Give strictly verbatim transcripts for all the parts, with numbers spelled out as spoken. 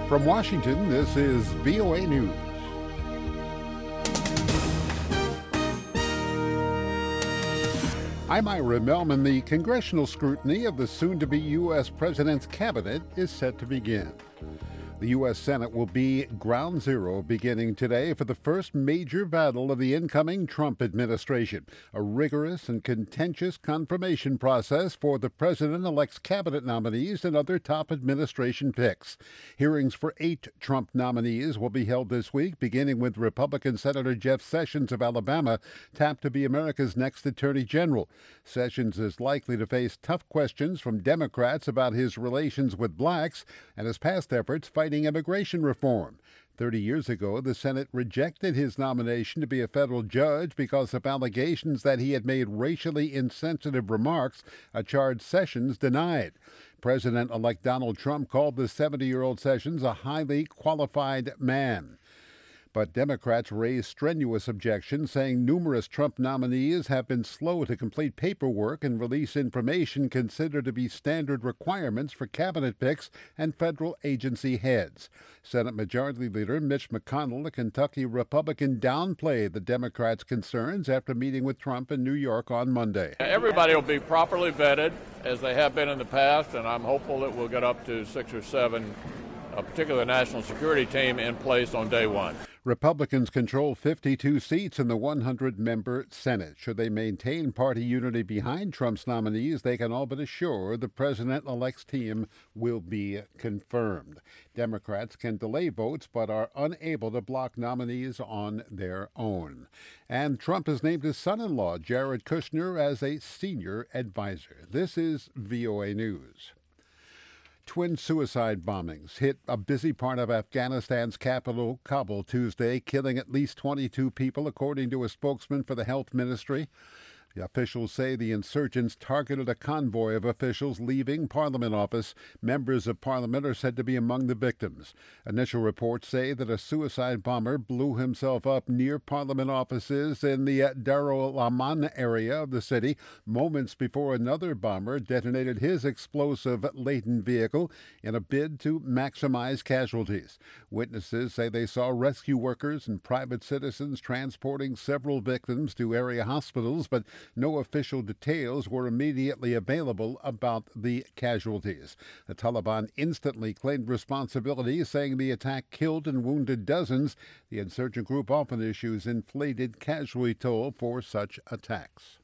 From Washington, this is V O A News. I'm Ira Melman. The congressional scrutiny of the soon-to-be U S president's cabinet is set to begin. The U S Senate will be ground zero beginning today for the first major battle of the incoming Trump administration, a rigorous and contentious confirmation process for the president-elect's cabinet nominees and other top administration picks. Hearings for eight Trump nominees will be held this week, beginning with Republican Senator Jeff Sessions of Alabama, tapped to be America's next attorney general. Sessions is likely to face tough questions from Democrats about his relations with blacks and his past efforts fighting immigration reform. Thirty years ago, the Senate rejected his nomination to be a federal judge because of allegations that he had made racially insensitive remarks, a charge Sessions denied. President-elect Donald Trump called the seventy-year-old Sessions a highly qualified man. But Democrats raised strenuous objections, saying numerous Trump nominees have been slow to complete paperwork and release information considered to be standard requirements for cabinet picks and federal agency heads. Senate Majority Leader Mitch McConnell, a Kentucky Republican, downplayed the Democrats' concerns after meeting with Trump in New York on Monday. Everybody will be properly vetted, as they have been in the past, and I'm hopeful that we'll get up to six or seven, a particular national security team in place on day one. Republicans control fifty-two seats in the one hundred member Senate. Should they maintain party unity behind Trump's nominees, they can all but assure the president-elect's team will be confirmed. Democrats can delay votes but are unable to block nominees on their own. And Trump has named his son-in-law, Jared Kushner, as a senior advisor. This is V O A News. Twin suicide bombings hit a busy part of Afghanistan's capital, Kabul, Tuesday, killing at least twenty-two people, according to a spokesman for the health ministry. The officials say the insurgents targeted a convoy of officials leaving Parliament office. Members of Parliament are said to be among the victims. Initial reports say that a suicide bomber blew himself up near Parliament offices in the Darul Aman area of the city moments before another bomber detonated his explosive-laden vehicle in a bid to maximize casualties. Witnesses say they saw rescue workers and private citizens transporting several victims to area hospitals, but no official details were immediately available about the casualties. The Taliban instantly claimed responsibility, saying the attack killed and wounded dozens. The insurgent group often issues inflated casualty toll for such attacks.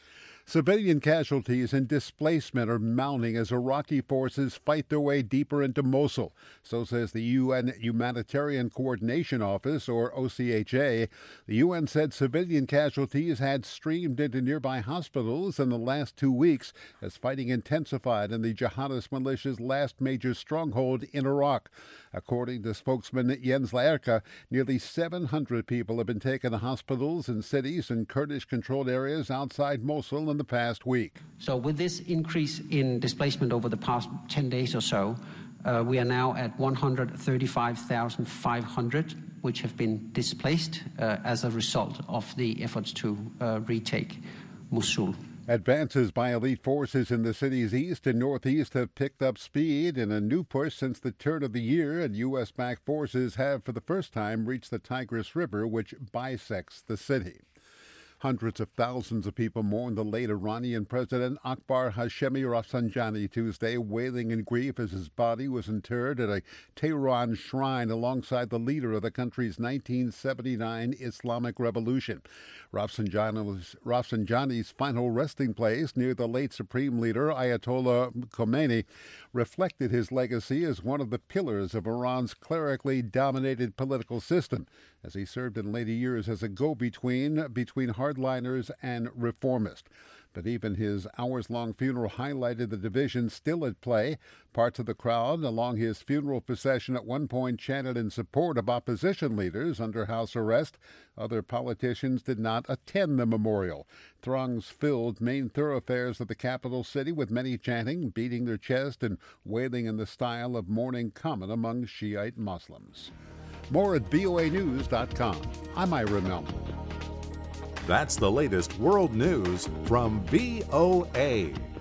Civilian casualties and displacement are mounting as Iraqi forces fight their way deeper into Mosul. So says the U N Humanitarian Coordination Office, or O C H A. The U N said civilian casualties had streamed into nearby hospitals in the last two weeks as fighting intensified in the jihadist militia's last major stronghold in Iraq. According to spokesman Jens Laerke, nearly seven hundred people have been taken to hospitals in cities and Kurdish-controlled areas outside Mosul in the past week. So with this increase in displacement over the past ten days or so, uh, we are now at one hundred thirty-five thousand five hundred, which have been displaced uh, as a result of the efforts to uh, retake Mosul. Advances by elite forces in the city's east and northeast have picked up speed in a new push since the turn of the year, and U S-backed forces have for the first time reached the Tigris River, which bisects the city. Hundreds of thousands of people mourned the late Iranian President Akbar Hashemi Rafsanjani Tuesday, wailing in grief as his body was interred at a Tehran shrine alongside the leader of the country's nineteen seventy-nine Islamic Revolution. Rafsanjani's, Rafsanjani's final resting place near the late Supreme Leader Ayatollah Khomeini reflected his legacy as one of the pillars of Iran's clerically dominated political system, as he served in later years as a go-between between hardliners and reformists. But even his hours-long funeral highlighted the division still at play. Parts of the crowd along his funeral procession at one point chanted in support of opposition leaders under house arrest. Other politicians did not attend the memorial. Throngs filled main thoroughfares of the capital city, with many chanting, beating their chest, and wailing in the style of mourning common among Shiite Muslims. More at V O A news dot com. I'm Ira Melman. That's the latest world news from V O A.